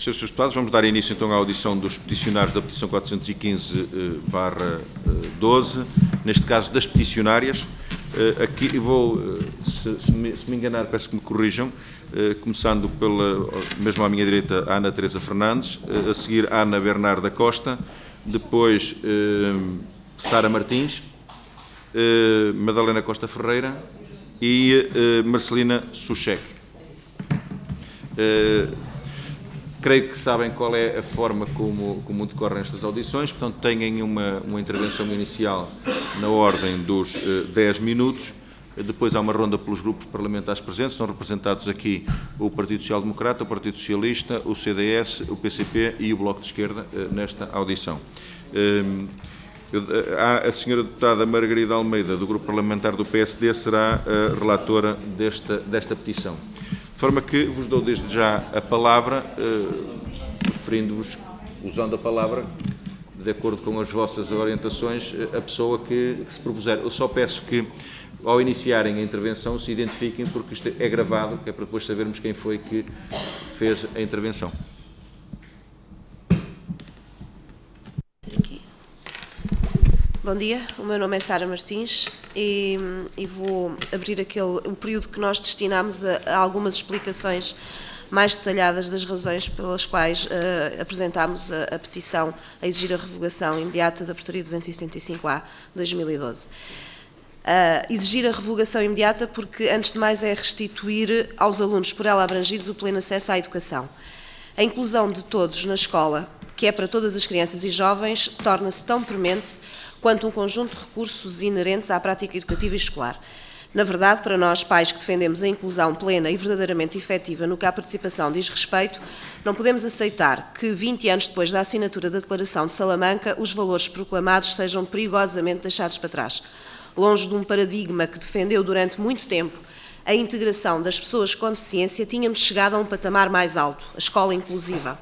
Senhores deputados, vamos dar início então à audição dos peticionários da petição 415/12, neste caso das peticionárias. Aqui vou, se me enganar, peço que me corrijam, começando pela, mesmo à minha direita, a Ana Teresa Fernandes, a seguir Ana Bernarda Costa, depois Sara Martins, Madalena Costa Ferreira e Marcelina Suchek. Creio que sabem qual é a forma como decorrem estas audições, portanto têm uma intervenção inicial na ordem dos 10 minutos, depois há uma ronda pelos grupos parlamentares presentes, estão representados aqui o Partido Social Democrata, o Partido Socialista, o CDS, o PCP e o Bloco de Esquerda nesta audição. A senhora deputada Margarida Almeida, do grupo parlamentar do PSD, será a relatora desta petição. De forma que vos dou desde já a palavra, referindo-vos, usando a palavra, de acordo com as vossas orientações, a pessoa que se propuser. Eu só peço que, ao iniciarem a intervenção, se identifiquem, porque isto é gravado, que é para depois sabermos quem foi que fez a intervenção. Bom dia, o meu nome é Sara Martins e vou abrir o período que nós destinamos a algumas explicações mais detalhadas das razões pelas quais apresentámos a petição a exigir a revogação imediata da Portaria 275/2012. Exigir a revogação imediata porque, antes de mais, é restituir aos alunos por ela abrangidos o pleno acesso à educação. A inclusão de todos na escola, que é para todas as crianças e jovens, torna-se tão premente quanto um conjunto de recursos inerentes à prática educativa e escolar. Na verdade, para nós, pais que defendemos a inclusão plena e verdadeiramente efetiva no que à participação diz respeito, não podemos aceitar que, 20 anos depois da assinatura da Declaração de Salamanca, os valores proclamados sejam perigosamente deixados para trás. Longe de um paradigma que defendeu durante muito tempo a integração das pessoas com deficiência, tínhamos chegado a um patamar mais alto, a escola inclusiva.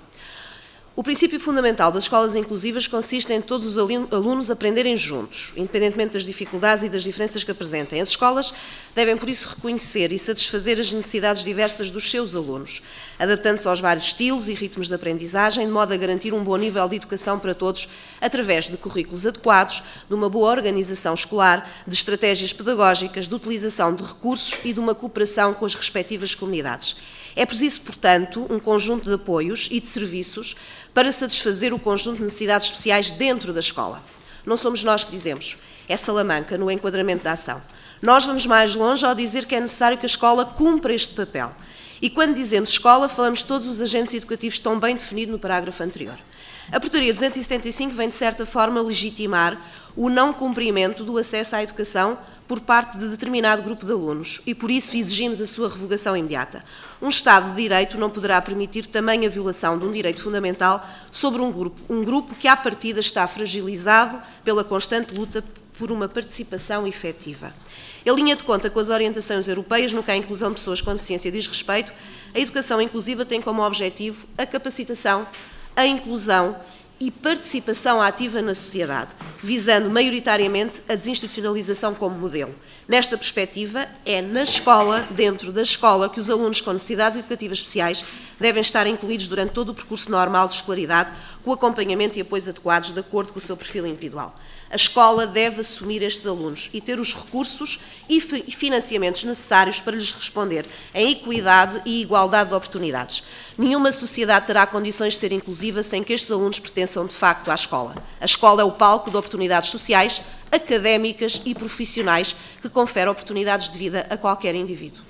O princípio fundamental das escolas inclusivas consiste em todos os alunos aprenderem juntos, independentemente das dificuldades e das diferenças que apresentem. As escolas devem, por isso, reconhecer e satisfazer as necessidades diversas dos seus alunos, adaptando-se aos vários estilos e ritmos de aprendizagem, de modo a garantir um bom nível de educação para todos, através de currículos adequados, de uma boa organização escolar, de estratégias pedagógicas, de utilização de recursos e de uma cooperação com as respectivas comunidades. É preciso, portanto, um conjunto de apoios e de serviços para satisfazer o conjunto de necessidades especiais dentro da escola. Não somos nós que dizemos, é Salamanca no enquadramento da ação. Nós vamos mais longe ao dizer que é necessário que a escola cumpra este papel. E quando dizemos escola, falamos de todos os agentes educativos tão bem definidos no parágrafo anterior. A Portaria 275 vem, de certa forma, legitimar o não cumprimento do acesso à educação por parte de determinado grupo de alunos e, por isso, exigimos a sua revogação imediata. Um Estado de Direito não poderá permitir tamanha violação de um direito fundamental sobre um grupo que, à partida, está fragilizado pela constante luta por uma participação efetiva. Em linha de conta com as orientações europeias, no que à inclusão de pessoas com deficiência diz respeito, a educação inclusiva tem como objetivo a capacitação, a inclusão e participação ativa na sociedade, visando maioritariamente a desinstitucionalização como modelo. Nesta perspectiva, é na escola, dentro da escola, que os alunos com necessidades educativas especiais devem estar incluídos durante todo o percurso normal de escolaridade, com acompanhamento e apoios adequados de acordo com o seu perfil individual. A escola deve assumir estes alunos e ter os recursos e financiamentos necessários para lhes responder em equidade e igualdade de oportunidades. Nenhuma sociedade terá condições de ser inclusiva sem que estes alunos pertençam de facto à escola. A escola é o palco de oportunidades sociais, académicas e profissionais que confere oportunidades de vida a qualquer indivíduo.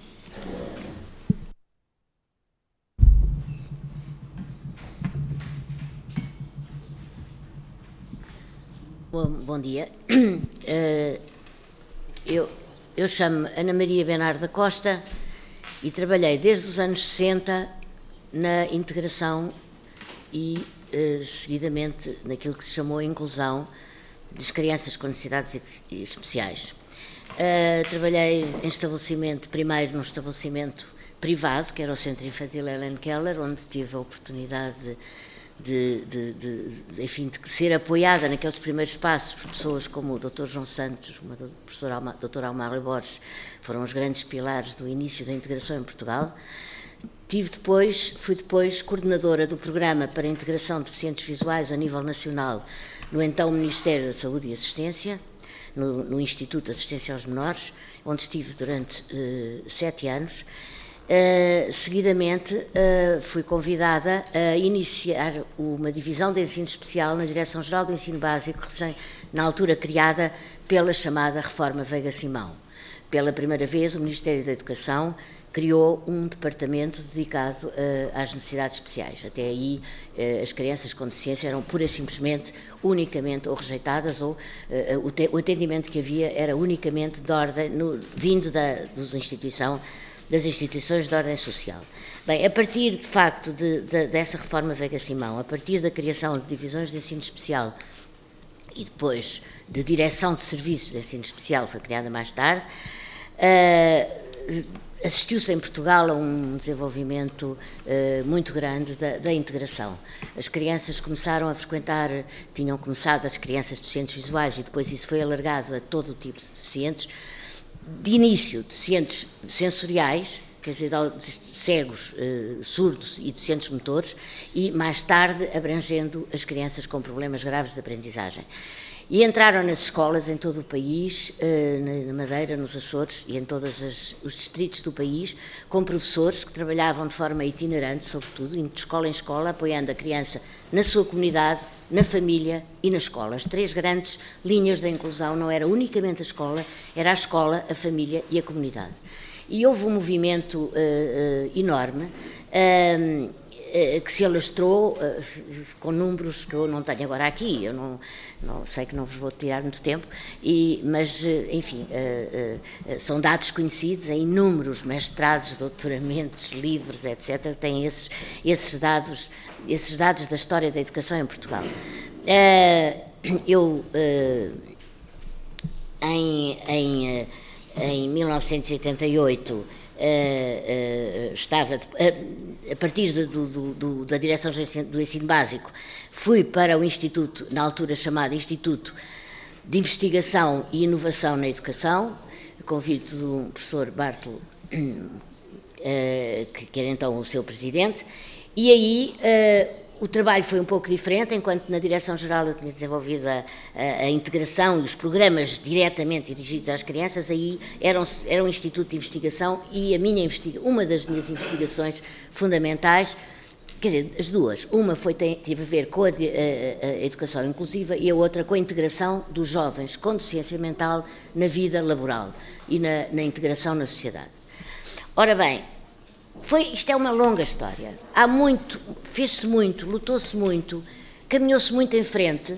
Bom dia. Eu chamo-me Ana Maria Bernarda Costa e trabalhei desde os anos 60 na integração e, seguidamente, naquilo que se chamou a inclusão das crianças com necessidades especiais. Trabalhei em estabelecimento, primeiro num estabelecimento privado, que era o Centro Infantil Helen Keller, onde tive a oportunidade enfim, de ser apoiada naqueles primeiros passos por pessoas como o Dr. João Santos, o Dr. Almário Borges, foram os grandes pilares do início da integração em Portugal. Fui depois coordenadora do Programa para a Integração de Deficientes Visuais a nível nacional no então Ministério da Saúde e Assistência, no Instituto de Assistência aos Menores, onde estive durante 7 anos. Seguidamente, fui convidada a iniciar uma divisão de ensino especial na Direção-Geral do Ensino Básico, na altura criada pela chamada Reforma Veiga Simão. Pela primeira vez, o Ministério da Educação criou um departamento dedicado às necessidades especiais. Até aí, as crianças com deficiência eram pura e simplesmente, unicamente ou rejeitadas, ou o atendimento que havia era unicamente de ordem, vindo das instituições de ordem social. Bem, a partir, de facto, dessa reforma Veiga Simão, a partir da criação de divisões de ensino especial e depois de direção de serviços de ensino especial, foi criada mais tarde, assistiu-se em Portugal a um desenvolvimento muito grande da integração. As crianças começaram a frequentar, tinham começado as crianças deficientes visuais e depois isso foi alargado a todo o tipo de deficientes. De início, deficientes sensoriais, quer dizer, cegos, surdos e deficientes motores, e mais tarde abrangendo as crianças com problemas graves de aprendizagem. E entraram nas escolas em todo o país, na Madeira, nos Açores e em todos os distritos do país, com professores que trabalhavam de forma itinerante, sobretudo, de escola em escola, apoiando a criança na sua comunidade, na família e na escola. As 3 grandes linhas da inclusão não era unicamente a escola, era a escola, a família e a comunidade. E houve um movimento enorme que se alastrou com números que eu não tenho agora aqui, eu não sei que não vos vou tirar muito tempo, mas, enfim, são dados conhecidos em inúmeros mestrados, doutoramentos, livros, etc., têm esses dados da história da educação em Portugal. Eu, em 1988, estava, a partir da direção do ensino básico, fui para o Instituto, na altura chamado Instituto de Investigação e Inovação na Educação, a convite do professor Bartolo, que era então o seu presidente, e aí o trabalho foi um pouco diferente. Enquanto na Direção-Geral eu tinha desenvolvido a integração e os programas diretamente dirigidos às crianças, aí era um instituto de investigação e uma das minhas investigações fundamentais, quer dizer, as duas, uma teve a ver com a educação inclusiva e a outra com a integração dos jovens com deficiência mental na vida laboral e na integração na sociedade. Ora bem, isto é uma longa história. Fez-se muito, lutou-se muito, caminhou-se muito em frente.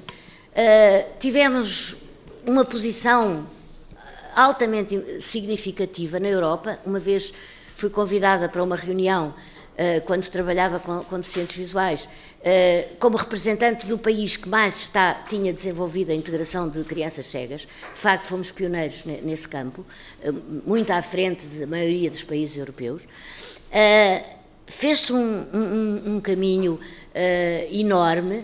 Tivemos uma posição altamente significativa na Europa. Uma vez fui convidada para uma reunião, quando trabalhava com deficientes visuais, como representante do país que mais tinha desenvolvido a integração de crianças cegas. De facto, fomos pioneiros nesse campo, muito à frente da maioria dos países europeus. Fez-se um caminho enorme.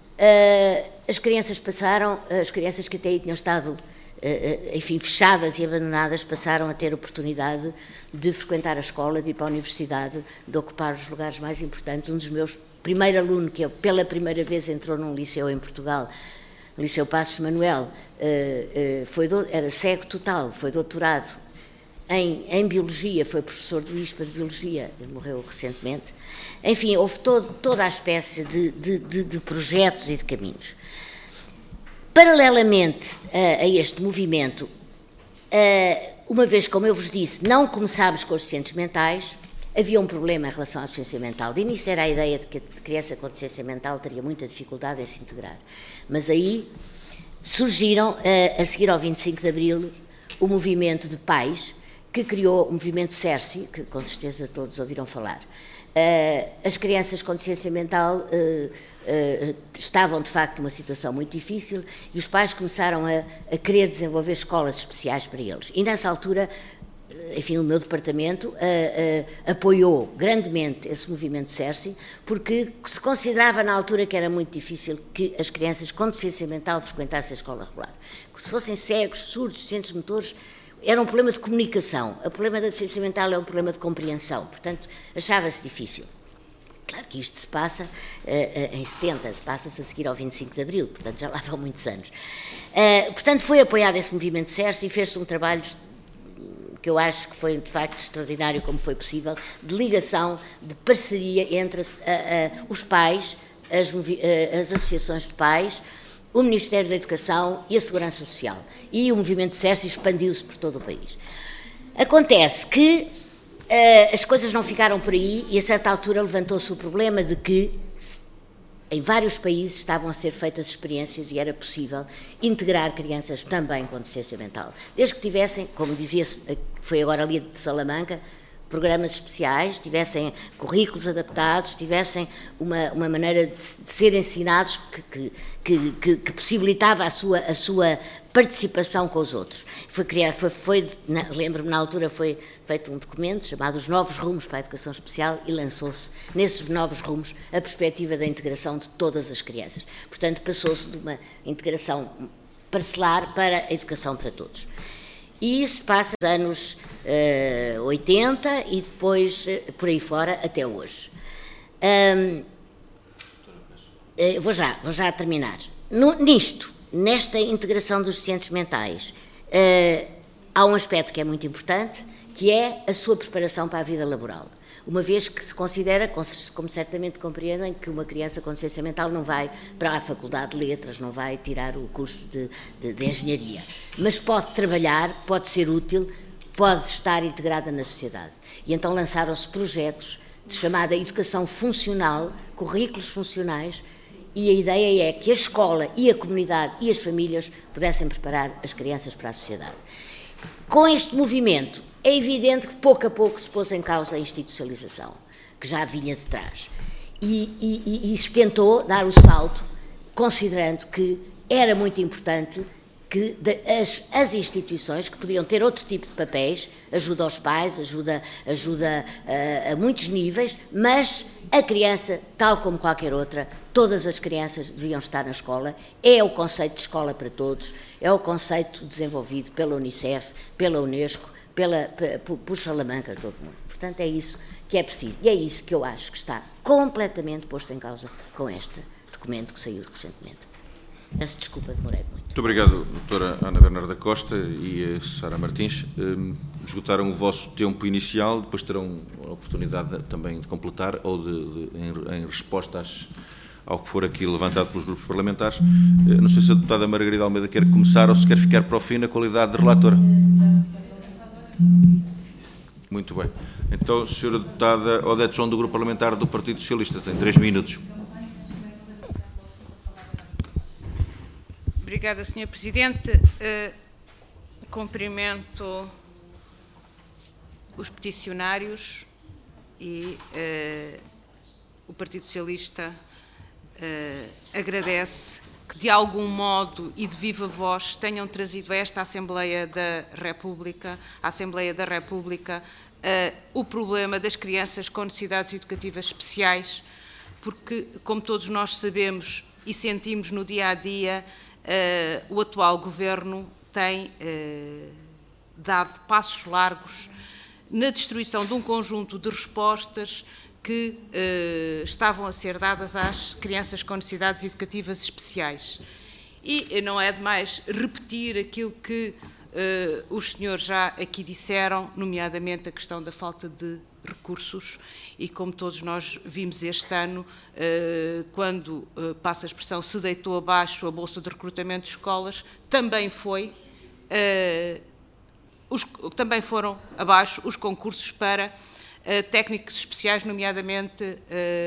As crianças que até aí tinham estado, enfim, fechadas e abandonadas, passaram a ter oportunidade de frequentar a escola, de ir para a universidade, de ocupar os lugares mais importantes. Um dos meus primeiros alunos, que pela primeira vez entrou num liceu em Portugal, o Liceu Passos Manuel, era cego total, foi doutorado em Biologia, foi professor do ISPA de Biologia, ele morreu recentemente. Enfim, houve toda a espécie de projetos e de caminhos. Paralelamente a este movimento, uma vez, como eu vos disse, não começámos com os deficientes mentais, havia um problema em relação à deficiência mental. De início era a ideia de que a criança com deficiência mental teria muita dificuldade em se integrar. Mas aí surgiram, a seguir ao 25 de Abril, o movimento de pais, que criou o movimento CERSI, que com certeza todos ouviram falar. As crianças com deficiência mental estavam, de facto, numa situação muito difícil e os pais começaram a querer desenvolver escolas especiais para eles. E, nessa altura, enfim, o meu departamento apoiou grandemente esse movimento CERSI, porque se considerava na altura que era muito difícil que as crianças com deficiência mental frequentassem a escola regular. Se fossem cegos, surdos, deficientes motores, era um problema de comunicação. O problema da deficiência mental é um problema de compreensão, portanto, achava-se difícil. Claro que isto se passa em 70, passa-se a seguir ao 25 de Abril, portanto já lá vão muitos anos. Portanto, foi apoiado esse movimento CERS e fez-se um trabalho que eu acho que foi de facto extraordinário, como foi possível, de ligação, de parceria entre os pais, as associações de pais, o Ministério da Educação e a Segurança Social. E o movimento CERS expandiu-se por todo o país. Acontece que as coisas não ficaram por aí e a certa altura levantou-se o problema de que em vários países estavam a ser feitas experiências e era possível integrar crianças também com deficiência mental, desde que tivessem, como dizia-se, foi agora ali de Salamanca, programas especiais, tivessem currículos adaptados, tivessem uma maneira de ser ensinados que possibilitava a sua participação com os outros. Lembro-me, na altura foi feito um documento chamado Os Novos Rumos para a Educação Especial e lançou-se nesses novos rumos a perspectiva da integração de todas as crianças. Portanto, passou-se de uma integração parcelar para a educação para todos. E isso passa nos anos 80 e depois por aí fora até hoje. Vou já terminar. Nesta integração dos deficientes mentais, há um aspecto que é muito importante, que é a sua preparação para a vida laboral. Uma vez que se considera, como certamente compreendem, que uma criança com deficiência mental não vai para a Faculdade de Letras, não vai tirar o curso de Engenharia, mas pode trabalhar, pode ser útil, pode estar integrada na sociedade. E então lançaram-se projetos de chamada educação funcional, currículos funcionais, e a ideia é que a escola e a comunidade e as famílias pudessem preparar as crianças para a sociedade. Com este movimento, é evidente que pouco a pouco se pôs em causa a institucionalização, que já vinha de trás, e se tentou dar o salto, considerando que era muito importante que as instituições, que podiam ter outro tipo de papéis, ajuda aos pais, ajuda a muitos níveis, mas a criança, tal como qualquer outra, todas as crianças deviam estar na escola. É o conceito de escola para todos, é o conceito desenvolvido pela Unicef, pela Unesco, por Salamanca, todo mundo. Portanto, é isso que é preciso. E é isso que eu acho que está completamente posto em causa com este documento que saiu recentemente. Peço desculpa, demorei muito. Muito obrigado, doutora Ana Bernarda Costa e Sara Martins. Esgotaram o vosso tempo inicial, depois terão a oportunidade também de completar ou em resposta ao que for aqui levantado pelos grupos parlamentares. Não sei se a deputada Margarida Almeida quer começar ou se quer ficar para o fim na qualidade de relatora. Muito bem. Então, senhora deputada Odete João, do Grupo Parlamentar do Partido Socialista, tem 3 minutos. Obrigada, Sr. Presidente. Cumprimento os peticionários e o Partido Socialista agradece que, de algum modo e de viva voz, tenham trazido a esta Assembleia da República, o problema das crianças com necessidades educativas especiais, porque, como todos nós sabemos e sentimos no dia-a-dia, o atual Governo tem dado passos largos na destruição de um conjunto de respostas que estavam a ser dadas às crianças com necessidades educativas especiais. E não é demais repetir aquilo que os senhores já aqui disseram, nomeadamente a questão da falta de recursos, e como todos nós vimos este ano, quando, passa a expressão, se deitou abaixo a Bolsa de Recrutamento de Escolas, também foram abaixo os concursos para técnicos especiais, nomeadamente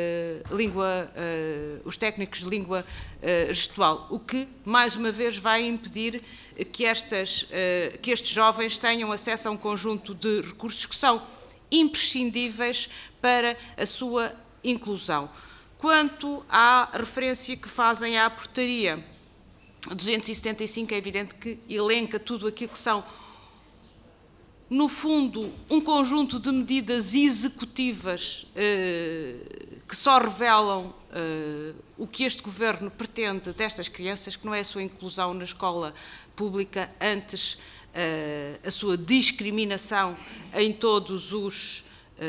os técnicos de língua gestual, o que, mais uma vez, vai impedir que estes jovens tenham acesso a um conjunto de recursos que são imprescindíveis para a sua inclusão. Quanto à referência que fazem à portaria 275, é evidente que elenca tudo aquilo que são, no fundo, um conjunto de medidas executivas que só revelam o que este Governo pretende destas crianças, que não é a sua inclusão na escola pública, antes a sua discriminação em todos os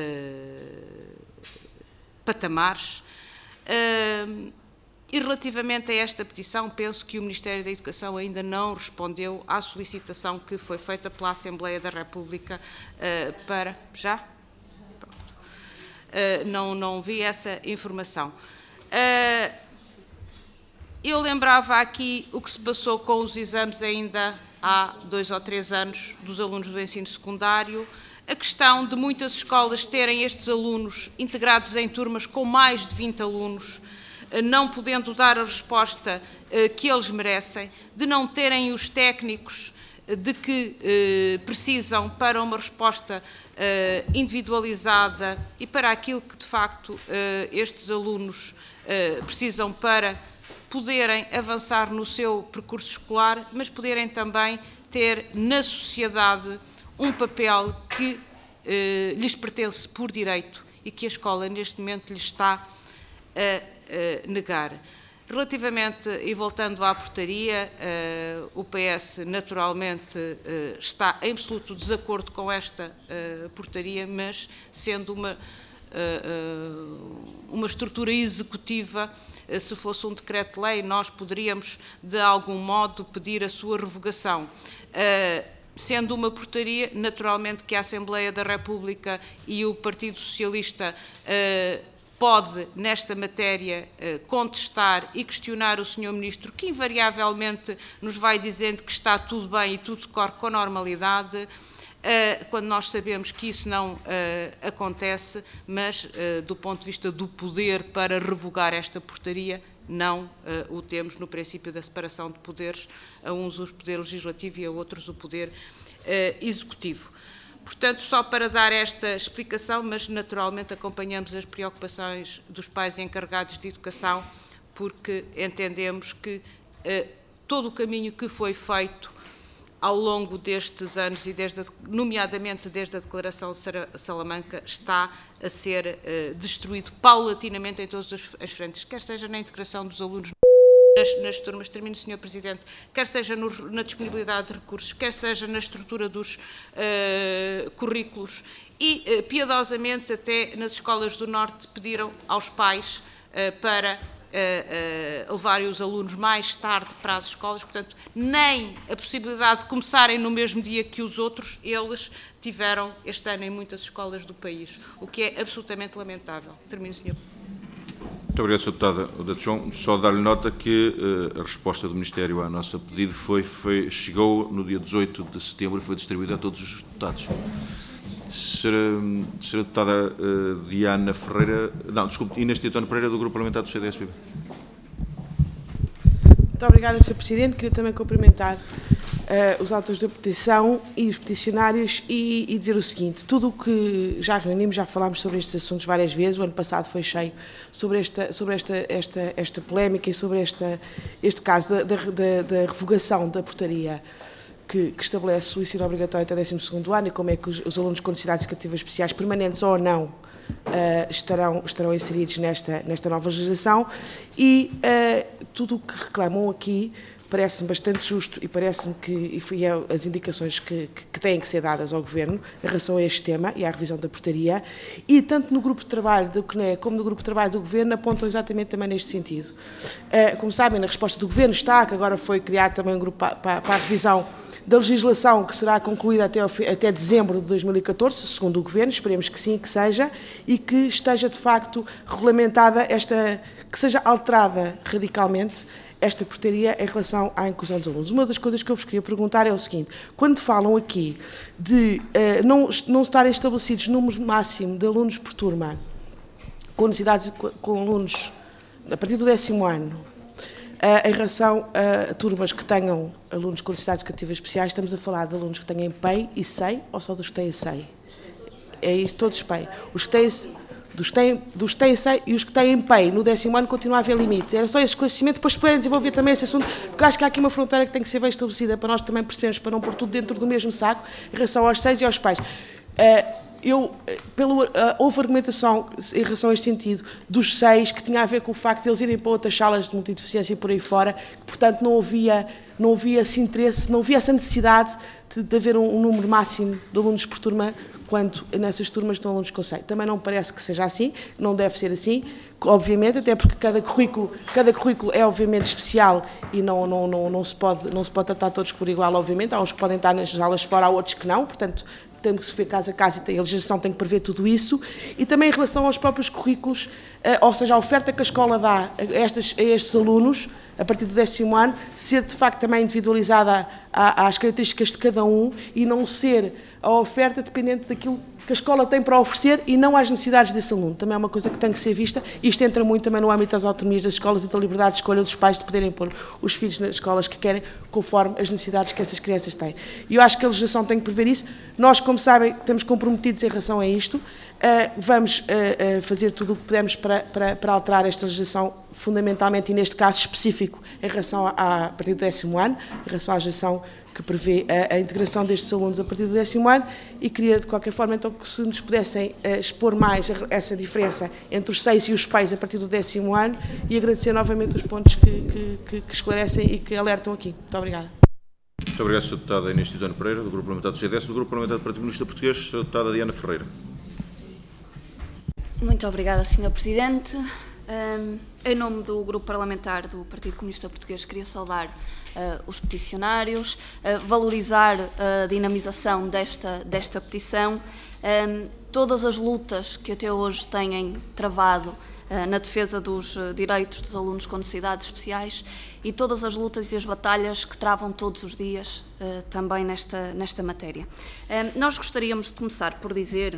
patamares. E relativamente a esta petição, penso que o Ministério da Educação ainda não respondeu à solicitação que foi feita pela Assembleia da República para... Já? Não vi essa informação. Eu lembrava aqui o que se passou com os exames ainda há 2 ou 3 anos dos alunos do ensino secundário, a questão de muitas escolas terem estes alunos integrados em turmas com mais de 20 alunos, não podendo dar a resposta que eles merecem, de não terem os técnicos de que precisam para uma resposta individualizada e para aquilo que, de facto, estes alunos precisam para poderem avançar no seu percurso escolar, mas poderem também ter na sociedade um papel que lhes pertence por direito e que a escola, neste momento, lhes está a negar. Relativamente, e voltando à portaria, o PS naturalmente está em absoluto desacordo com esta portaria, mas sendo uma estrutura executiva, se fosse um decreto-lei, nós poderíamos, de algum modo, pedir a sua revogação. Sendo uma portaria, naturalmente que a Assembleia da República e o Partido Socialista pode, nesta matéria, contestar e questionar o Sr. Ministro, que invariavelmente nos vai dizendo que está tudo bem e tudo corre com normalidade, quando nós sabemos que isso não acontece, mas do ponto de vista do poder para revogar esta portaria, não o temos no princípio da separação de poderes, a uns o poder legislativo e a outros o poder executivo. Portanto, só para dar esta explicação, mas naturalmente acompanhamos as preocupações dos pais encarregados de educação, porque entendemos que todo o caminho que foi feito ao longo destes anos, e nomeadamente desde a Declaração de Salamanca, está a ser destruído paulatinamente em todas as frentes, quer seja na integração dos alunos nas turmas, termino, Sr. Presidente, quer seja na disponibilidade de recursos, quer seja na estrutura dos currículos e, piedosamente, até nas escolas do Norte pediram aos pais para levarem os alunos mais tarde para as escolas, portanto, nem a possibilidade de começarem no mesmo dia que os outros, eles tiveram este ano em muitas escolas do país, o que é absolutamente lamentável. Termino, Sr. Muito obrigado, Sr. Deputado João. Só dar-lhe nota que a resposta do Ministério ao nosso pedido chegou no dia 18 de setembro e foi distribuída a todos os deputados. Sra. Deputada Diana Ferreira, não, desculpe, Inês Teotónio Pereira, do Grupo Parlamentar do CDS-PB. Muito obrigada, Sr. Presidente. Queria também cumprimentar os autores da petição e os peticionários e dizer o seguinte: tudo o que já reunimos, já falámos sobre estes assuntos várias vezes, o ano passado foi cheio sobre esta polémica e sobre este caso da revogação da portaria que estabelece o ensino obrigatório até 12º ano e como é que os alunos com necessidades educativas especiais, permanentes ou não, estarão inseridos nesta nova legislação e tudo o que reclamam aqui parece-me bastante justo e parece-me que as indicações que têm que ser dadas ao Governo em relação a este tema e à revisão da portaria, e tanto no grupo de trabalho do CNE como no grupo de trabalho do Governo apontam exatamente também neste sentido. Como sabem, na resposta do Governo está que agora foi criado também um grupo para a revisão da legislação, que será concluída até dezembro de 2014, segundo o Governo, esperemos que sim, que seja, e que esteja de facto regulamentada que seja alterada radicalmente esta portaria em relação à inclusão dos alunos. Uma das coisas que eu vos queria perguntar é o seguinte: quando falam aqui de não estarem estabelecidos números máximo de alunos por turma, com necessidades, com alunos a partir do 10º ano, em relação a turmas que tenham alunos com necessidades educativas especiais, estamos a falar de alunos que tenham PEI e SEI ou só dos que têm SEI? É isso, todos PEI. Os que têm SEI e os que têm PEI no 10º ano continua a haver limites. Era só esse esclarecimento, depois puderem desenvolver também esse assunto, porque acho que há aqui uma fronteira que tem que ser bem estabelecida para nós também percebermos, para não pôr tudo dentro do mesmo saco, em relação aos SEIs e aos PEIs. houve argumentação em relação a este sentido dos 6, que tinha a ver com o facto de eles irem para outras salas de multideficiência e por aí fora, que, portanto, não havia esse interesse, não havia essa necessidade de haver um número máximo de alunos por turma, quando nessas turmas estão alunos com 6. Também não me parece que seja assim, não deve ser assim, obviamente, até porque cada currículo é obviamente especial e não se pode tratar todos por igual, obviamente. Há uns que podem estar nas aulas fora, há outros que não, portanto, temos que se ver caso a caso e a legislação tem que prever tudo isso. E também em relação aos próprios currículos, ou seja, a oferta que a escola dá a estes alunos, a partir do 10º ano, ser de facto também individualizada às características de cada um e não ser a oferta dependente daquilo que a escola tem para oferecer e não às necessidades desse aluno. Também é uma coisa que tem que ser vista. Isto entra muito também no âmbito das autonomias das escolas e da liberdade de escolha dos pais de poderem pôr os filhos nas escolas que querem, conforme as necessidades que essas crianças têm. E eu acho que a legislação tem que prever isso. Nós, como sabem, estamos comprometidos em relação a isto. Vamos fazer tudo o que pudermos para alterar esta legislação, fundamentalmente e neste caso específico, em relação a partir do 10º ano, em relação à legislação que prevê a integração destes alunos a partir do 10º ano, e queria de qualquer forma então que se nos pudessem expor mais essa diferença entre os 6 e os pais a partir do 10º ano, e agradecer novamente os pontos que esclarecem e que alertam aqui. Muito obrigada. Muito obrigado, Sr. Deputada Inês Titano Pereira, do Grupo Parlamentar do CDS. Do Grupo Parlamentar do Partido Comunista Português, Sra. Deputada Diana Ferreira. Muito obrigada, Sr. Presidente. Em nome do Grupo Parlamentar do Partido Comunista Português, queria saudar os peticionários, valorizar a dinamização desta petição, todas as lutas que até hoje têm travado na defesa dos direitos dos alunos com necessidades especiais e todas as lutas e as batalhas que travam todos os dias também nesta matéria. Nós gostaríamos de começar por dizer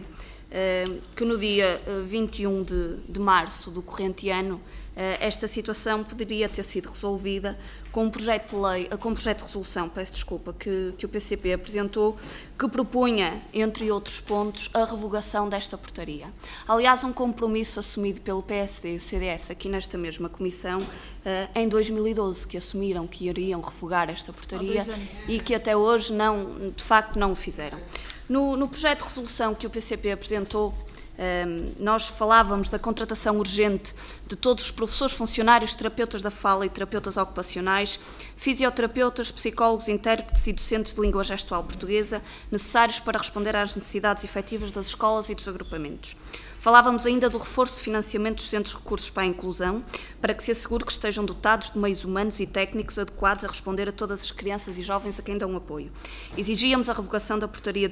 que no dia 21 de março do corrente ano esta situação poderia ter sido resolvida com um projeto de lei, com um projeto de resolução, peço desculpa, que o PCP apresentou, que propunha, entre outros pontos, a revogação desta portaria. Aliás, um compromisso assumido pelo PSD e o CDS aqui nesta mesma comissão em 2012, que assumiram que iriam revogar esta portaria e que até hoje, de facto, não o fizeram. No projeto de resolução que o PCP apresentou, nós falávamos da contratação urgente de todos os professores, funcionários, terapeutas da fala e terapeutas ocupacionais, fisioterapeutas, psicólogos, intérpretes e docentes de língua gestual portuguesa, necessários para responder às necessidades efetivas das escolas e dos agrupamentos. Falávamos ainda do reforço de financiamento dos centros de recursos para a inclusão, para que se assegure que estejam dotados de meios humanos e técnicos adequados a responder a todas as crianças e jovens a quem dão apoio. Exigíamos a revogação da Portaria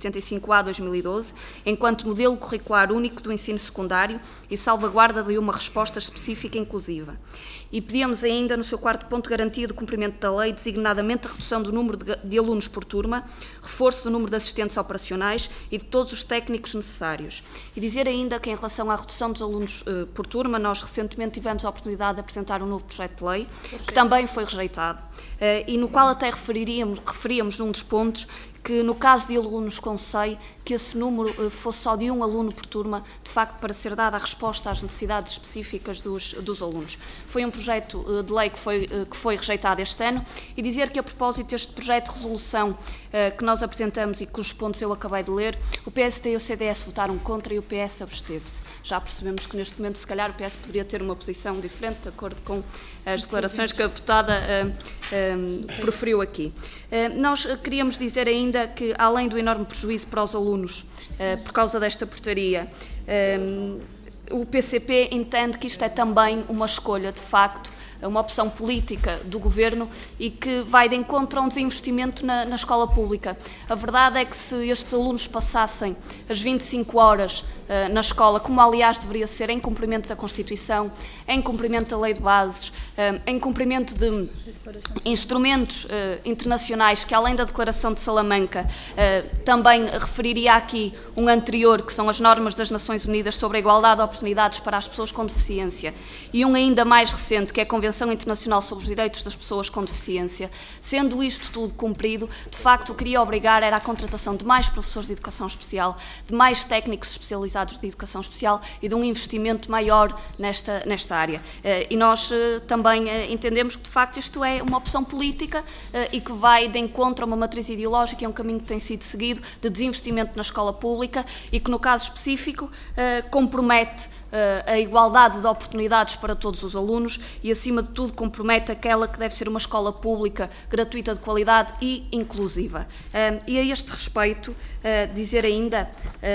275/2012, enquanto modelo curricular único do ensino secundário e salvaguarda de uma resposta específica e inclusiva. E pedíamos ainda, no seu quarto ponto, garantia do cumprimento da lei, designadamente a redução do número de alunos por turma, reforço do número de assistentes operacionais e de todos os técnicos necessários. E dizer ainda que, em relação à redução dos alunos por turma, nós recentemente tivemos a oportunidade de apresentar um novo projeto de lei, que também foi rejeitado, e no qual até referíamos num dos pontos que, no caso de alunos com SEI, que esse número fosse só de um aluno por turma, de facto, para ser dada a resposta às necessidades específicas dos alunos. Foi um projeto de lei que foi rejeitado este ano, e dizer que, a propósito deste projeto de resolução que nós apresentamos e cujos pontos eu acabei de ler, o PSD e o CDS votaram contra e o PS absteve-se. Já percebemos que, neste momento, se calhar, o PS poderia ter uma posição diferente, de acordo com as declarações que a deputada proferiu aqui. Nós queríamos dizer ainda que, além do enorme prejuízo para os alunos por causa desta portaria, o PCP entende que isto é também uma escolha, de facto, uma opção política do Governo e que vai de encontro a um desinvestimento na escola pública. A verdade é que, se estes alunos passassem as 25 horas na escola, como aliás deveria ser, em cumprimento da Constituição, em cumprimento da Lei de Bases, em cumprimento de instrumentos internacionais, que além da Declaração de Salamanca, também referiria aqui um anterior, que são as normas das Nações Unidas sobre a igualdade de oportunidades para as pessoas com deficiência, e um ainda mais recente, que é a Convenção Convenção Internacional sobre os Direitos das Pessoas com Deficiência. Sendo isto tudo cumprido, de facto, o que queria obrigar era a contratação de mais professores de educação especial, de mais técnicos especializados de educação especial e de um investimento maior nesta área. E nós também entendemos que, de facto, isto é uma opção política e que vai de encontro a uma matriz ideológica e a um caminho que tem sido seguido de desinvestimento na escola pública e que, no caso específico, compromete a igualdade de oportunidades para todos os alunos e, acima de tudo, compromete aquela que deve ser uma escola pública, gratuita, de qualidade e inclusiva. E a este respeito, dizer ainda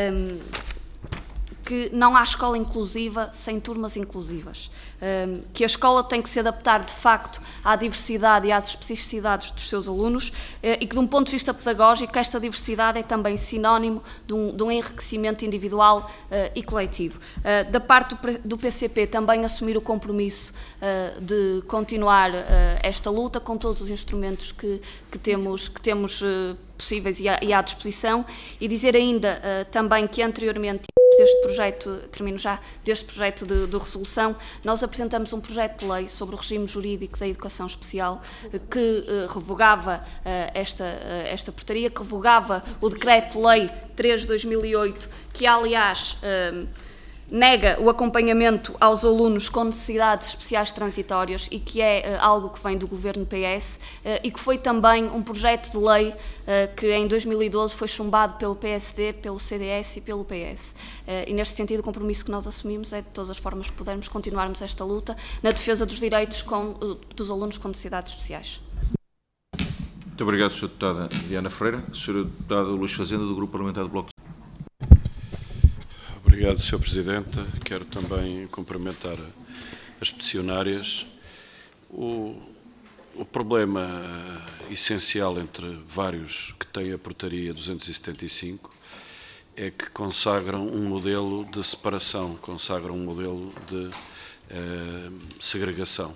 que não há escola inclusiva sem turmas inclusivas, que a escola tem que se adaptar de facto à diversidade e às especificidades dos seus alunos e que, de um ponto de vista pedagógico, esta diversidade é também sinónimo de um enriquecimento individual e coletivo. Da parte do PCP, também assumir o compromisso de continuar esta luta com todos os instrumentos que temos possíveis e à disposição, e dizer ainda também que anteriormente deste projeto, termino já, deste projeto de resolução, nós apresentamos um projeto de lei sobre o regime jurídico da educação especial que revogava esta portaria, que revogava o Decreto-Lei 3/2008, que aliás nega o acompanhamento aos alunos com necessidades especiais transitórias e que é algo que vem do governo PS e que foi também um projeto de lei que em 2012 foi chumbado pelo PSD, pelo CDS e pelo PS. E neste sentido o compromisso que nós assumimos é de todas as formas que pudermos continuarmos esta luta na defesa dos direitos dos alunos com necessidades especiais. Muito obrigado, Sra. Deputada Diana Ferreira. Sr. Deputado Luís Fazenda, do Grupo Parlamentar do Bloco. Obrigado, Sr. Presidente. Quero também cumprimentar as peticionárias. O problema essencial entre vários que tem a portaria 275 é que consagram um modelo de separação, consagram um modelo de segregação.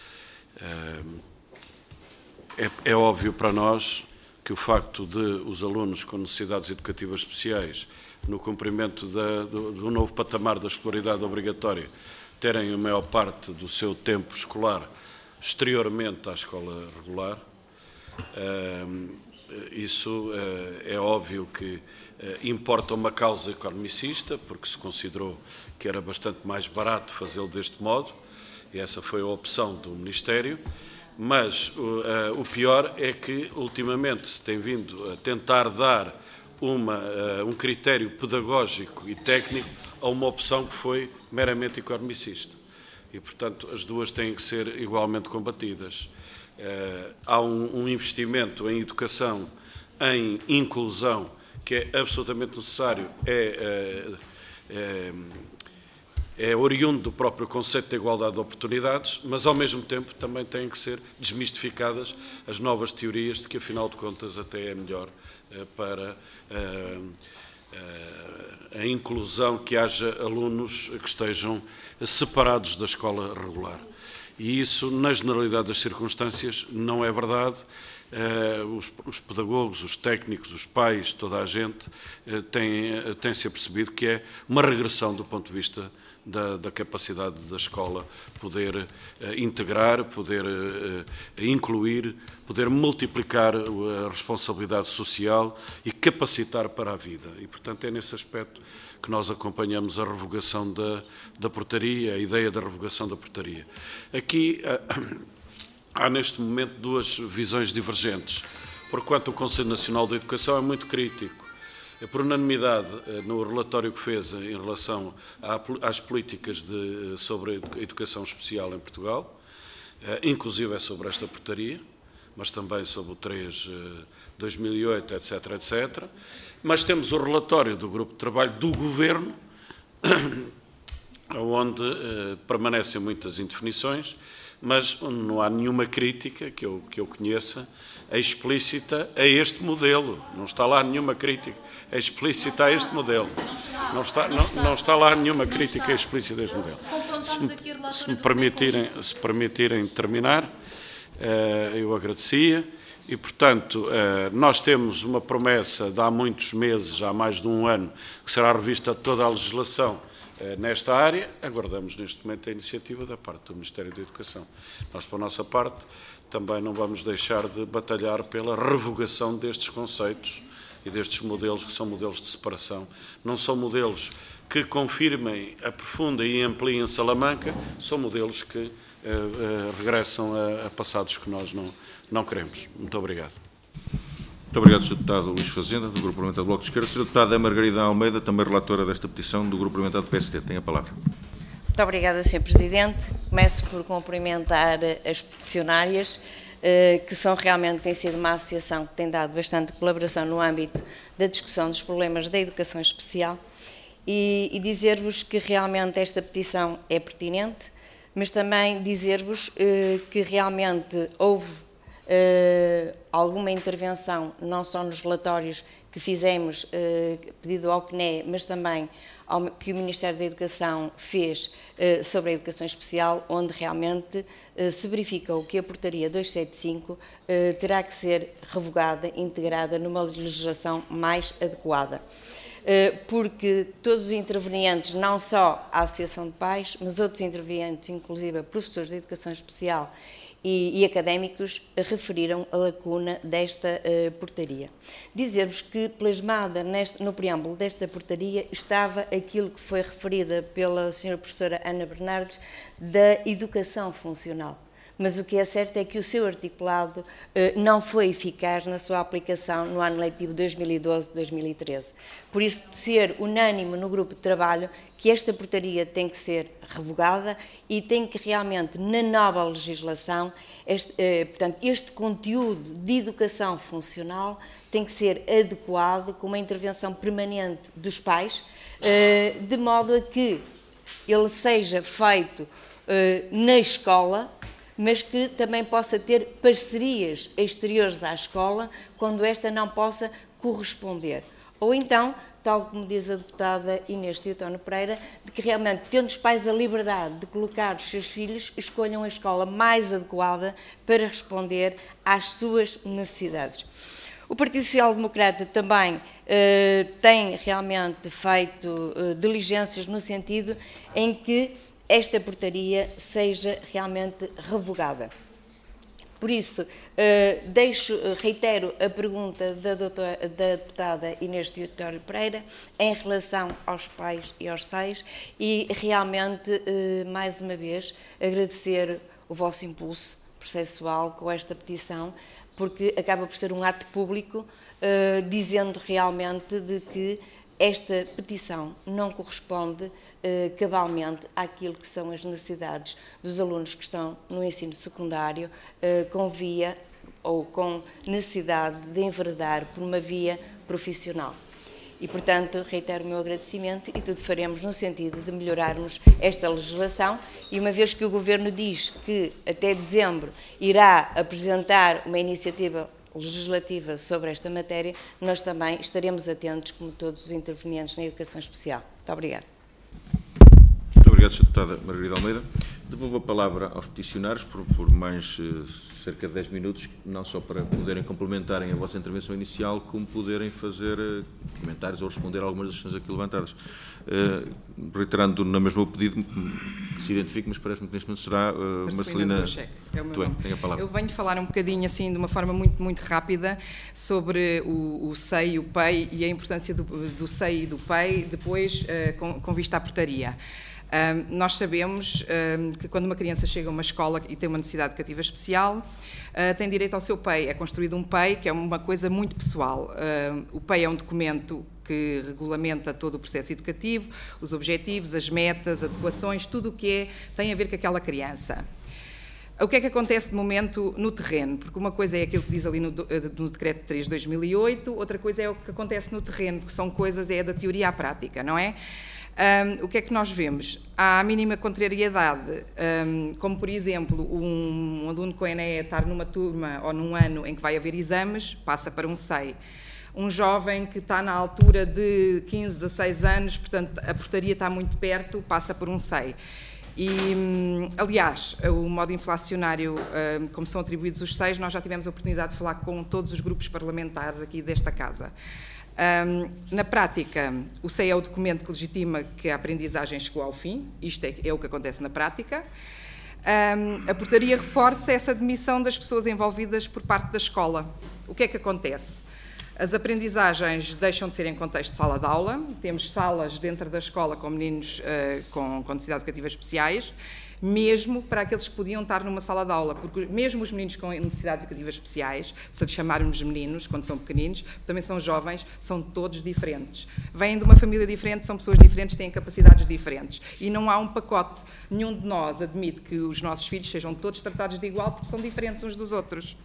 É óbvio para nós que o facto de os alunos com necessidades educativas especiais, no cumprimento do novo patamar da escolaridade obrigatória, terem a maior parte do seu tempo escolar exteriormente à escola regular. Isso é óbvio que importa uma causa economicista, porque se considerou que era bastante mais barato fazê-lo deste modo, e essa foi a opção do Ministério. Mas o pior é que, ultimamente, se tem vindo a tentar dar um critério pedagógico e técnico a uma opção que foi meramente economicista. E, portanto, as duas têm que ser igualmente combatidas. Há um investimento em educação, em inclusão, que é absolutamente necessário, é oriundo do próprio conceito de igualdade de oportunidades, mas, ao mesmo tempo, também têm que ser desmistificadas as novas teorias de que, afinal de contas, até é melhor para a inclusão que haja alunos que estejam separados da escola regular. E isso, na generalidade das circunstâncias, não é verdade. Os pedagogos, os técnicos, os pais, toda a gente tem-se apercebido que é uma regressão do ponto de vista da capacidade da escola poder integrar, poder incluir, poder multiplicar a responsabilidade social e capacitar para a vida. E, portanto, é nesse aspecto que nós acompanhamos a revogação da portaria, a ideia da revogação da portaria. Aqui há neste momento duas visões divergentes, porquanto o Conselho Nacional da Educação é muito crítico. Por unanimidade, no relatório que fez em relação às políticas sobre a educação especial em Portugal, inclusive é sobre esta portaria, mas também sobre o 3/2008, etc., etc. Mas temos o relatório do Grupo de Trabalho do Governo, onde permanecem muitas indefinições, mas não há nenhuma crítica que eu conheça explícita a este modelo. Não está lá nenhuma crítica explícita a este modelo. Não está lá nenhuma crítica explícita a este modelo. Se me permitirem terminar, eu agradecia. E, portanto, nós temos uma promessa de há muitos meses, há mais de um ano, que será revista toda a legislação nesta área. Aguardamos neste momento a iniciativa da parte do Ministério da Educação. Nós, por nossa parte, também não vamos deixar de batalhar pela revogação destes conceitos e destes modelos, que são modelos de separação. Não são modelos que confirmem, aprofundem e ampliem a Salamanca, são modelos que regressam a passados que nós não queremos. Muito obrigado. Muito obrigado, Sr. Deputado Luís Fazenda, do Grupo Parlamentar do Bloco de Esquerda. Sra. Deputada Margarida Almeida, também relatora desta petição do Grupo Parlamentar do PSD. Tem a palavra. Muito obrigada, Sr. Presidente. Começo por cumprimentar as peticionárias, que são realmente, tem sido uma associação que tem dado bastante colaboração no âmbito da discussão dos problemas da educação especial, e dizer-vos que realmente esta petição é pertinente, mas também dizer-vos que realmente houve alguma intervenção, não só nos relatórios que fizemos, pedido ao CNE, mas também que o Ministério da Educação fez sobre a educação especial, onde realmente se verificou que a portaria 275 terá que ser revogada, integrada numa legislação mais adequada. Porque todos os intervenientes, não só a Associação de Pais, mas outros intervenientes, inclusive professores de educação especial e académicos, referiram a lacuna desta portaria. Dizer-vos que, plasmada no preâmbulo desta portaria, estava aquilo que foi referida pela Sra. Professora Ana Bernardes, da educação funcional. Mas o que é certo é que o seu articulado não foi eficaz na sua aplicação no ano letivo 2012-2013. Por isso, ser unânime no grupo de trabalho que esta portaria tem que ser revogada e tem que realmente, na nova legislação, portanto, este conteúdo de educação funcional tem que ser adequado com uma intervenção permanente dos pais, de modo a que ele seja feito na escola, mas que também possa ter parcerias exteriores à escola quando esta não possa corresponder. Ou então, tal como diz a deputada Inês Teotónio Pereira, de que realmente, tendo os pais a liberdade de colocar os seus filhos, escolham a escola mais adequada para responder às suas necessidades. O Partido Social Democrata também tem realmente feito diligências no sentido em que esta portaria seja realmente revogada. Por isso, reitero a pergunta da deputada Inês Teotónio Pereira em relação aos pais e aos SAIs e realmente, mais uma vez, agradecer o vosso impulso processual com esta petição, porque acaba por ser um ato público, dizendo realmente de que esta petição não corresponde cabalmente àquilo que são as necessidades dos alunos que estão no ensino secundário com via ou com necessidade de enveredar por uma via profissional. E, portanto, reitero o meu agradecimento e tudo faremos no sentido de melhorarmos esta legislação e, uma vez que o Governo diz que até dezembro irá apresentar uma iniciativa legislativa sobre esta matéria, nós também estaremos atentos, como todos os intervenientes na educação especial. Muito obrigada. Muito obrigado, Sra. Deputada Margarida Almeida. Devolvo a palavra aos peticionários por mais cerca de 10 minutos, não só para poderem complementarem a vossa intervenção inicial, como poderem fazer comentários ou responder a algumas das questões aqui levantadas. Reiterando na mesma o pedido, que se identifique, mas parece-me que neste momento será Marcelina. É o meu nome. Tem a palavra. Eu venho falar um bocadinho, assim, de uma forma muito rápida, sobre o SEI e o PEI e a importância do SEI e do PEI, depois com vista à portaria. Nós sabemos que quando uma criança chega a uma escola e tem uma necessidade educativa especial, tem direito ao seu PEI. É construído um PEI, que é uma coisa muito pessoal. O PEI é um documento que regulamenta todo o processo educativo, os objetivos, as metas, adequações, tudo o que tem a ver com aquela criança. O que é que acontece de momento no terreno? Porque uma coisa é aquilo que diz ali no Decreto 3 de 2008, outra coisa é o que acontece no terreno, porque são coisas, da teoria à prática, não é? O que é que nós vemos? Há a mínima contrariedade, como por exemplo um aluno com ENE estar numa turma ou num ano em que vai haver exames, passa para um SEI. Um jovem que está na altura de 15, 16 anos, portanto a portaria está muito perto, passa por um SEI. E, aliás, o modo inflacionário, como são atribuídos os SEIs, nós já tivemos a oportunidade de falar com todos os grupos parlamentares aqui desta Casa. Na prática, o SEI é o documento que legitima que a aprendizagem chegou ao fim, isto é o que acontece na prática. A portaria reforça essa admissão das pessoas envolvidas por parte da escola. O que é que acontece? As aprendizagens deixam de ser em contexto de sala de aula, temos salas dentro da escola com meninos com necessidades educativas especiais, mesmo para aqueles que podiam estar numa sala de aula, porque mesmo os meninos com necessidades educativas especiais, se lhes chamarmos meninos quando são pequeninos, também são jovens, são todos diferentes. Vêm de uma família diferente, são pessoas diferentes, têm capacidades diferentes. E não há um pacote, nenhum de nós admite que os nossos filhos sejam todos tratados de igual, porque são diferentes uns dos outros.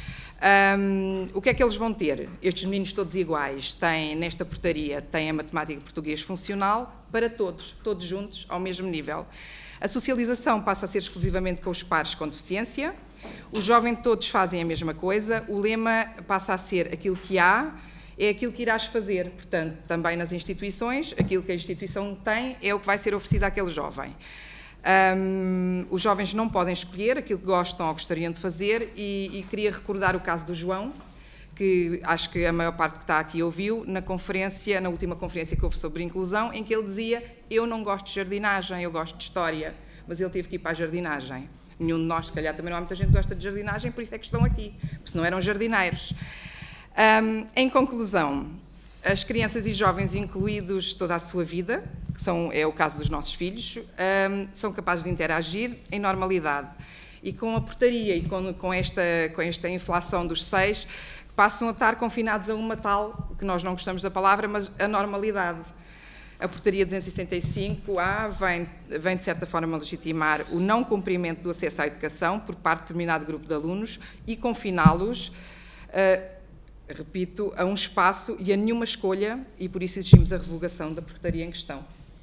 O que é que eles vão ter? Estes meninos todos iguais têm, nesta portaria, têm a matemática e português funcional para todos, todos juntos, ao mesmo nível. A socialização passa a ser exclusivamente com os pares com deficiência, os jovens todos fazem a mesma coisa, o lema passa a ser aquilo que há, é aquilo que irás fazer. Portanto, também nas instituições, aquilo que a instituição tem é o que vai ser oferecido àquele jovem. Os jovens não podem escolher aquilo que gostam ou gostariam de fazer e queria recordar o caso do João, que acho que a maior parte que está aqui ouviu, na última conferência que houve sobre inclusão, em que ele dizia: eu não gosto de jardinagem, eu gosto de história, mas ele teve que ir para a jardinagem. Nenhum de nós, se calhar, também não há muita gente que gosta de jardinagem, por isso é que estão aqui, porque senão eram jardineiros. Em conclusão, as crianças e jovens incluídos toda a sua vida, que é o caso dos nossos filhos, são capazes de interagir em normalidade. E com a portaria e com esta inflação dos 6, passam a estar confinados a uma tal, que nós não gostamos da palavra, mas a normalidade. A portaria 275-A vem, de certa forma, legitimar o não cumprimento do acesso à educação por parte de determinado grupo de alunos e confiná-los, repito, a um espaço e a nenhuma escolha, e por isso exigimos a revogação da portaria em questão.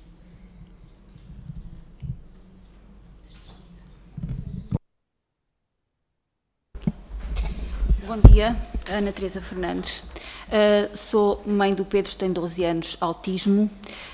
Bom dia, Ana Teresa Fernandes. Sou mãe do Pedro, tem 12 anos, autismo,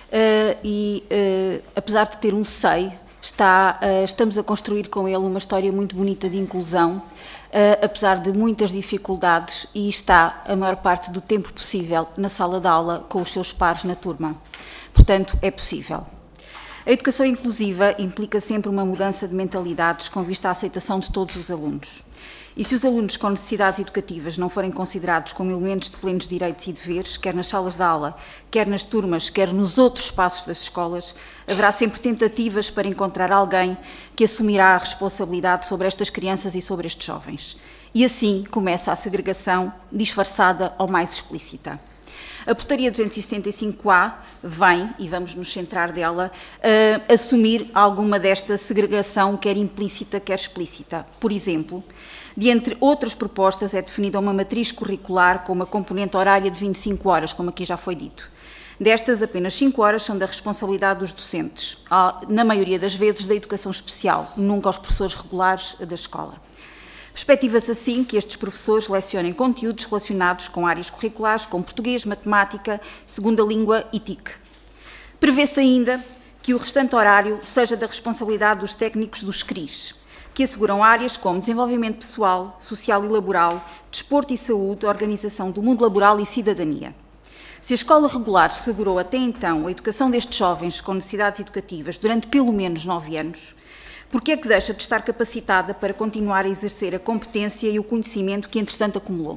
e apesar de ter um SEI, estamos a construir com ele uma história muito bonita de inclusão, apesar de muitas dificuldades, e está a maior parte do tempo possível na sala de aula com os seus pares na turma. Portanto, é possível. A educação inclusiva implica sempre uma mudança de mentalidades com vista à aceitação de todos os alunos. E se os alunos com necessidades educativas não forem considerados como elementos de plenos direitos e deveres, quer nas salas de aula, quer nas turmas, quer nos outros espaços das escolas, haverá sempre tentativas para encontrar alguém que assumirá a responsabilidade sobre estas crianças e sobre estes jovens. E assim começa a segregação disfarçada ou mais explícita. A portaria 275-A vem, e vamos nos centrar dela, assumir alguma desta segregação, quer implícita, quer explícita. Por exemplo, de entre outras propostas, é definida uma matriz curricular com uma componente horária de 25 horas, como aqui já foi dito. Destas, apenas 5 horas são da responsabilidade dos docentes, na maioria das vezes da educação especial, nunca aos professores regulares da escola. Perspectiva-se assim que estes professores lecionem conteúdos relacionados com áreas curriculares como português, matemática, segunda língua e TIC. Prevê-se ainda que o restante horário seja da responsabilidade dos técnicos dos CRIs, que asseguram áreas como desenvolvimento pessoal, social e laboral, desporto e saúde, organização do mundo laboral e cidadania. Se a escola regular assegurou até então a educação destes jovens com necessidades educativas durante pelo menos 9 anos, por que é que deixa de estar capacitada para continuar a exercer a competência e o conhecimento que, entretanto, acumulou?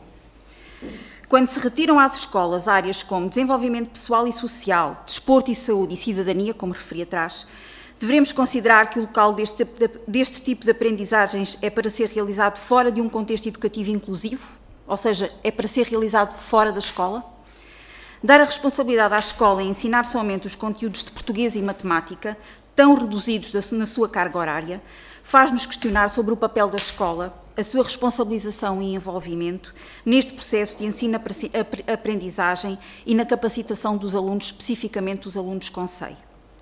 Quando se retiram às escolas áreas como desenvolvimento pessoal e social, desporto e saúde e cidadania, como referi atrás, devemos considerar que o local deste tipo de aprendizagens é para ser realizado fora de um contexto educativo inclusivo, ou seja, é para ser realizado fora da escola? Dar a responsabilidade à escola em ensinar somente os conteúdos de português e matemática, tão reduzidos na sua carga horária, faz-nos questionar sobre o papel da escola, a sua responsabilização e envolvimento neste processo de ensino-aprendizagem e na capacitação dos alunos, especificamente dos alunos com SEI.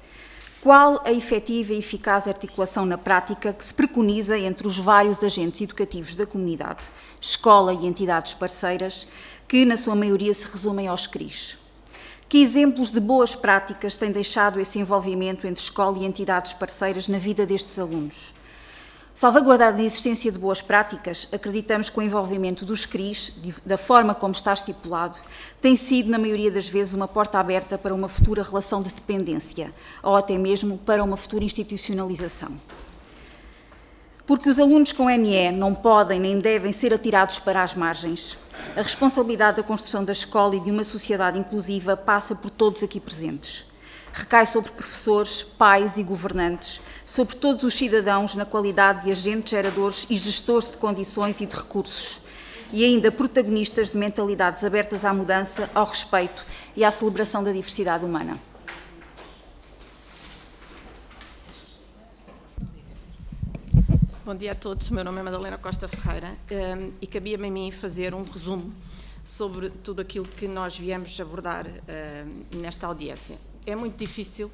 Qual a efetiva e eficaz articulação na prática que se preconiza entre os vários agentes educativos da comunidade, escola e entidades parceiras, que na sua maioria se resumem aos CRIs? Que exemplos de boas práticas tem deixado esse envolvimento entre escola e entidades parceiras na vida destes alunos? Salvaguardada a existência de boas práticas, acreditamos que o envolvimento dos CRIs, da forma como está estipulado, tem sido, na maioria das vezes, uma porta aberta para uma futura relação de dependência, ou até mesmo para uma futura institucionalização. Porque os alunos com NE não podem nem devem ser atirados para as margens. A responsabilidade da construção da escola e de uma sociedade inclusiva passa por todos aqui presentes. Recai sobre professores, pais e governantes, sobre todos os cidadãos na qualidade de agentes geradores e gestores de condições e de recursos, e ainda protagonistas de mentalidades abertas à mudança, ao respeito e à celebração da diversidade humana. Bom dia a todos, meu nome é Madalena Costa Ferreira e cabia-me a mim fazer um resumo sobre tudo aquilo que nós viemos abordar nesta audiência. É muito difícil,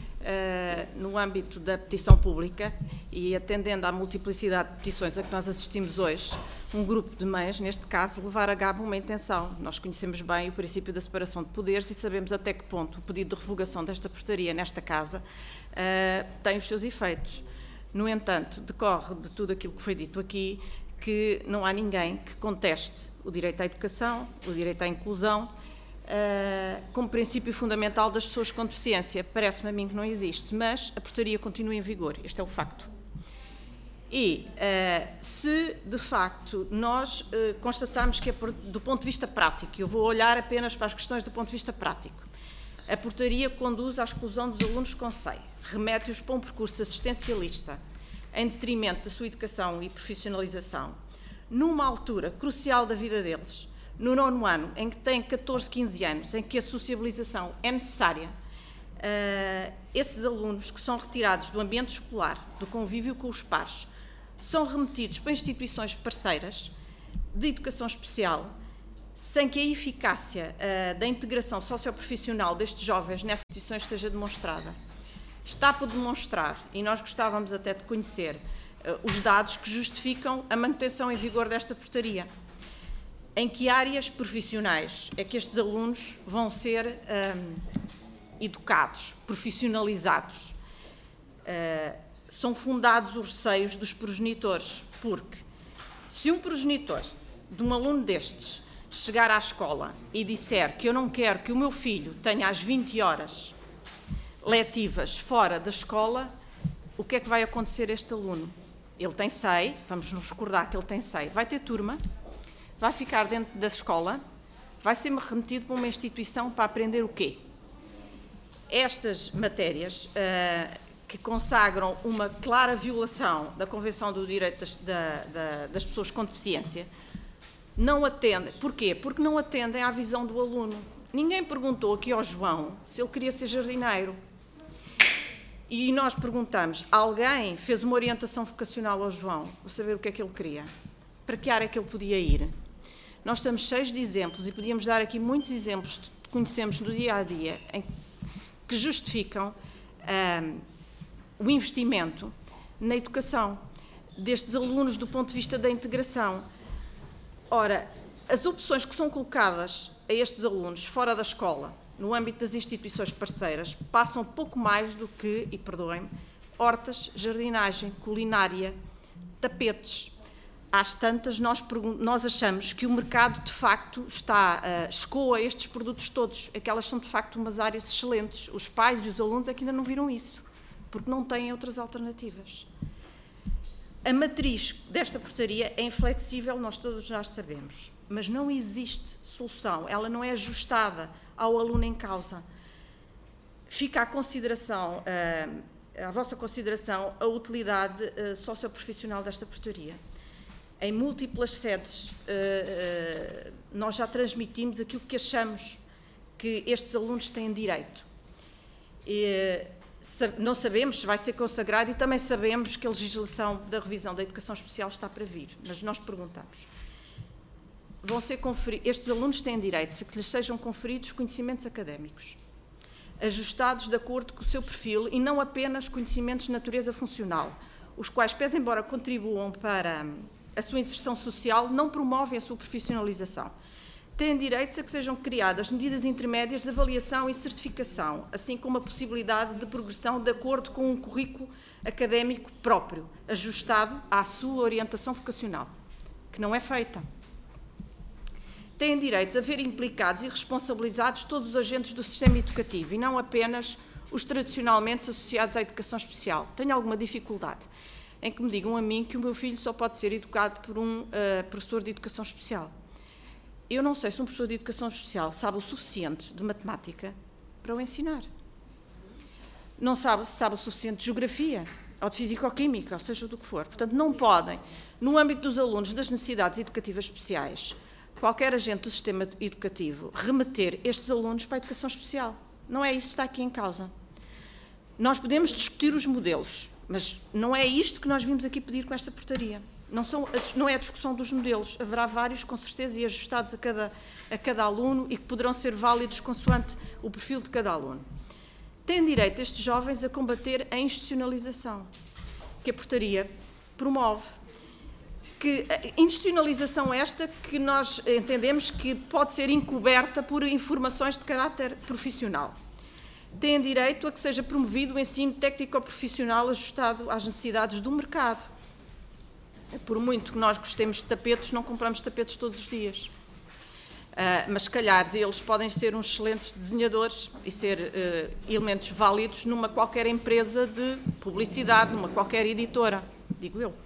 no âmbito da petição pública e atendendo à multiplicidade de petições a que nós assistimos hoje, um grupo de mães, neste caso, levar a cabo uma intenção. Nós conhecemos bem o princípio da separação de poderes e sabemos até que ponto o pedido de revogação desta portaria nesta Casa tem os seus efeitos. No entanto, decorre de tudo aquilo que foi dito aqui que não há ninguém que conteste o direito à educação, o direito à inclusão, como princípio fundamental das pessoas com deficiência. Parece-me a mim que não existe, mas a portaria continua em vigor, este é o facto. E se, de facto, nós constatamos que, do ponto de vista prático, eu vou olhar apenas para as questões do ponto de vista prático, a portaria conduz à exclusão dos alunos com SEI, remete-os para um percurso assistencialista, em detrimento da sua educação e profissionalização, numa altura crucial da vida deles, no 9º ano, em que têm 14, 15 anos, em que a sociabilização é necessária, esses alunos que são retirados do ambiente escolar, do convívio com os pares, são remetidos para instituições parceiras de educação especial, sem que a eficácia da integração socioprofissional destes jovens nessas instituições esteja demonstrada. Está por demonstrar, e nós gostávamos até de conhecer, os dados que justificam a manutenção em vigor desta portaria. Em que áreas profissionais é que estes alunos vão ser educados, profissionalizados? São fundados os receios dos progenitores, porque se um progenitor de um aluno destes chegar à escola e disser que eu não quero que o meu filho tenha as 20 horas letivas fora da escola, o que é que vai acontecer a este aluno? Ele tem SEI, vamos nos recordar que ele tem SEI, vai ter turma, vai ficar dentro da escola, vai ser remetido para uma instituição para aprender o quê? Estas matérias que consagram uma clara violação da Convenção do Direito das Pessoas com Deficiência, não atendem. Porquê? Porque não atendem à visão do aluno. Ninguém perguntou aqui ao João se ele queria ser jardineiro. E nós perguntamos, alguém fez uma orientação vocacional ao João, para saber o que é que ele queria? Para que área é que ele podia ir? Nós estamos cheios de exemplos, e podíamos dar aqui muitos exemplos que conhecemos no dia-a-dia, que justificam o investimento na educação destes alunos do ponto de vista da integração. Ora, as opções que são colocadas a estes alunos fora da escola, no âmbito das instituições parceiras, passam pouco mais do que, e perdoem-me, hortas, jardinagem, culinária, tapetes. Às tantas, nós achamos que o mercado, de facto, escoa estes produtos todos. Aquelas são, de facto, umas áreas excelentes. Os pais e os alunos é que ainda não viram isso, porque não têm outras alternativas. A matriz desta portaria é inflexível, todos nós sabemos, mas não existe solução, ela não é ajustada ao aluno em causa. Fica à vossa consideração a utilidade socioprofissional desta portaria. Em múltiplas sedes, nós já transmitimos aquilo que achamos que estes alunos têm direito. Não sabemos se vai ser consagrado e também sabemos que a legislação da revisão da educação especial está para vir, mas nós perguntamos. Estes alunos têm direito a que lhes sejam conferidos conhecimentos académicos, ajustados de acordo com o seu perfil e não apenas conhecimentos de natureza funcional, os quais, pese embora contribuam para a sua inserção social, não promovem a sua profissionalização. Têm direito a que sejam criadas medidas intermédias de avaliação e certificação, assim como a possibilidade de progressão de acordo com um currículo académico próprio, ajustado à sua orientação vocacional, que não é feita. Têm direito a ver implicados e responsabilizados todos os agentes do sistema educativo e não apenas os tradicionalmente associados à educação especial. Tenho alguma dificuldade em que me digam a mim que o meu filho só pode ser educado por um professor de educação especial. Eu não sei se um professor de educação especial sabe o suficiente de matemática para o ensinar. Não sabe se sabe o suficiente de geografia, ou de físico-química, ou seja, do que for. Portanto, não podem, no âmbito dos alunos das necessidades educativas especiais, qualquer agente do sistema educativo remeter estes alunos para a educação especial. Não é isso que está aqui em causa. Nós podemos discutir os modelos, mas não é isto que nós vimos aqui pedir com esta portaria. Não é a discussão dos modelos. Haverá vários, com certeza, e ajustados a cada aluno e que poderão ser válidos consoante o perfil de cada aluno. Têm direito estes jovens a combater a institucionalização, que a portaria promove. Que a institucionalização esta que nós entendemos que pode ser encoberta por informações de caráter profissional. Têm direito a que seja promovido o ensino técnico-profissional ajustado às necessidades do mercado. Por muito que nós gostemos de tapetes, não compramos tapetes todos os dias. Mas, se calhar, eles podem ser uns excelentes desenhadores e ser elementos válidos numa qualquer empresa de publicidade, numa qualquer editora, digo eu.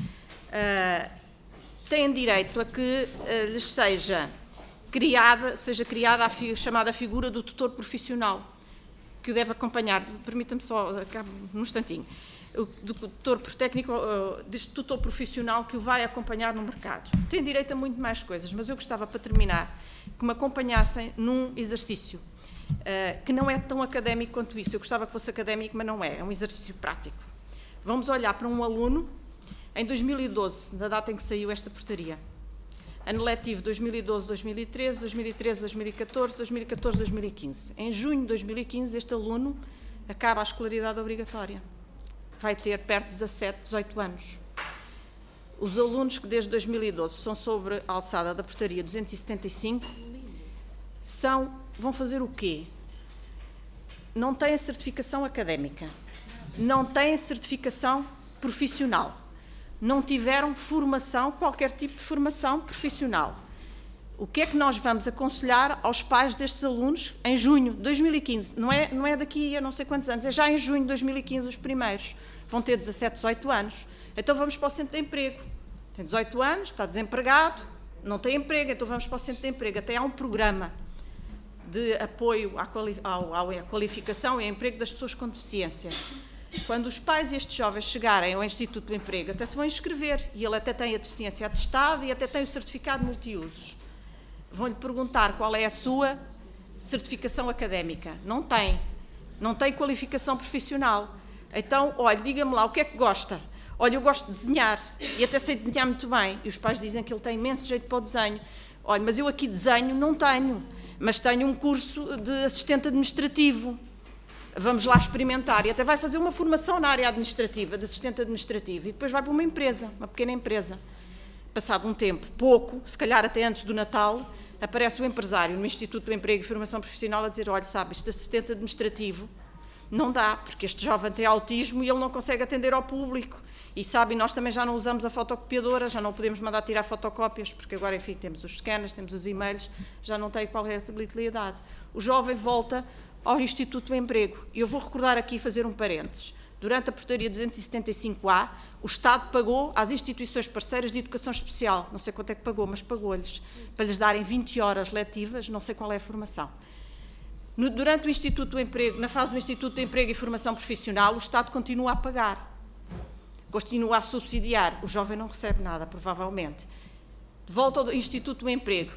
Têm direito a que lhes seja criada a chamada figura do tutor profissional, que o deve acompanhar. Permita-me só, acabo num instantinho. Do tutor técnico, deste tutor profissional que o vai acompanhar no mercado. Tem direito a muito mais coisas, mas eu gostava, para terminar, que me acompanhassem num exercício que não é tão académico quanto isso. Eu gostava que fosse académico, mas não é. É um exercício prático. Vamos olhar para um aluno em 2012, na data em que saiu esta portaria. Ano letivo 2012-2013, 2013-2014, 2014-2015. Em junho de 2015, este aluno acaba a escolaridade obrigatória. Vai ter perto de 17, 18 anos. Os alunos que desde 2012 são sobre a alçada da portaria 275 vão fazer o quê? Não têm certificação académica, não têm certificação profissional, não tiveram formação, qualquer tipo de formação profissional. O que é que nós vamos aconselhar aos pais destes alunos em junho de 2015? Não é daqui a não sei quantos anos, é já em junho de 2015 os primeiros. Vão ter 17, 18 anos. Então vamos para o centro de emprego. Tem 18 anos, está desempregado, não tem emprego, então vamos para o centro de emprego. Até há um programa de apoio à qualificação e ao emprego das pessoas com deficiência. Quando os pais e estes jovens chegarem ao Instituto do Emprego, até se vão inscrever, e ele até tem a deficiência atestada e até tem o certificado de multiusos. Vão-lhe perguntar qual é a sua certificação académica. Não tem qualificação profissional. Então, olha, diga-me lá, o que é que gosta? Olha, eu gosto de desenhar, e até sei desenhar muito bem. E os pais dizem que ele tem imenso jeito para o desenho. Olha, mas eu aqui desenho não tenho, mas tenho um curso de assistente administrativo. Vamos lá experimentar. E até vai fazer uma formação na área administrativa, de assistente administrativo, e depois vai para uma empresa, uma pequena empresa. Passado um tempo, pouco, se calhar até antes do Natal, aparece o empresário no Instituto do Emprego e Formação Profissional a dizer, olha, sabe, este assistente administrativo não dá, porque este jovem tem autismo e ele não consegue atender ao público. E sabe, nós também já não usamos a fotocopiadora, já não podemos mandar tirar fotocópias, porque agora, enfim, temos os scanners, temos os e-mails, já não tem qualquer habilidade. O jovem volta ao Instituto do Emprego. E eu vou recordar aqui, fazer um parênteses. Durante a portaria 275A, o Estado pagou às instituições parceiras de educação especial, não sei quanto é que pagou, mas pagou-lhes, para lhes darem 20 horas letivas, não sei qual é a formação. Durante o Instituto do Emprego, na fase do Instituto de Emprego e Formação Profissional, o Estado continua a pagar, continua a subsidiar. O jovem não recebe nada, provavelmente. De volta ao Instituto do Emprego,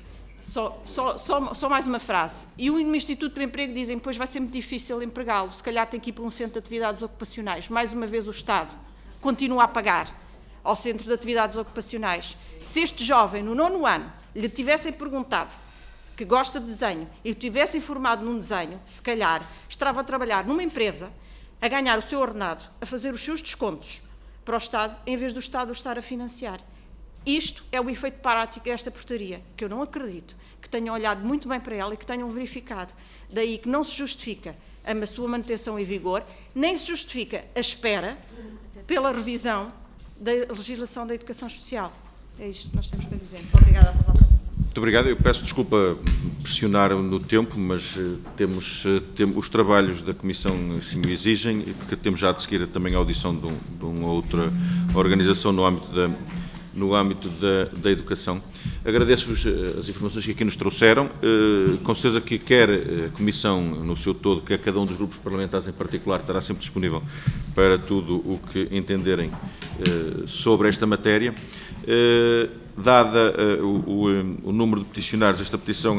só mais uma frase. E no Instituto do Emprego dizem, pois vai ser muito difícil empregá-lo, se calhar tem que ir para um centro de atividades ocupacionais. Mais uma vez o Estado continua a pagar ao centro de atividades ocupacionais. Se este jovem, no 9º ano, lhe tivessem perguntado que gosta de desenho e o tivessem formado num desenho, se calhar estava a trabalhar numa empresa, a ganhar o seu ordenado, a fazer os seus descontos para o Estado, em vez do Estado o estar a financiar. Isto é o efeito prático desta portaria, que eu não acredito que tenham olhado muito bem para ela e que tenham verificado. Daí que não se justifica a sua manutenção em vigor, nem se justifica a espera pela revisão da legislação da educação especial. É isto que nós temos para dizer. Muito obrigada pela vossa atenção. Muito obrigado. Eu peço desculpa pressionar no tempo, mas temos os trabalhos da Comissão assim o exigem, e porque temos já de seguir também a audição de uma outra organização no âmbito da educação. Agradeço-vos as informações que aqui nos trouxeram. Com certeza que quer a Comissão no seu todo, quer cada um dos grupos parlamentares em particular, estará sempre disponível para tudo o que entenderem sobre esta matéria. Dada o número de peticionários, esta petição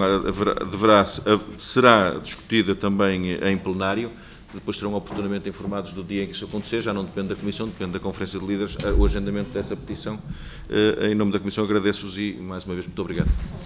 será discutida também em plenário. Depois serão oportunamente informados do dia em que isso acontecer, já não depende da Comissão, depende da Conferência de Líderes, o agendamento dessa petição. Em nome da Comissão agradeço-vos e, mais uma vez, muito obrigado.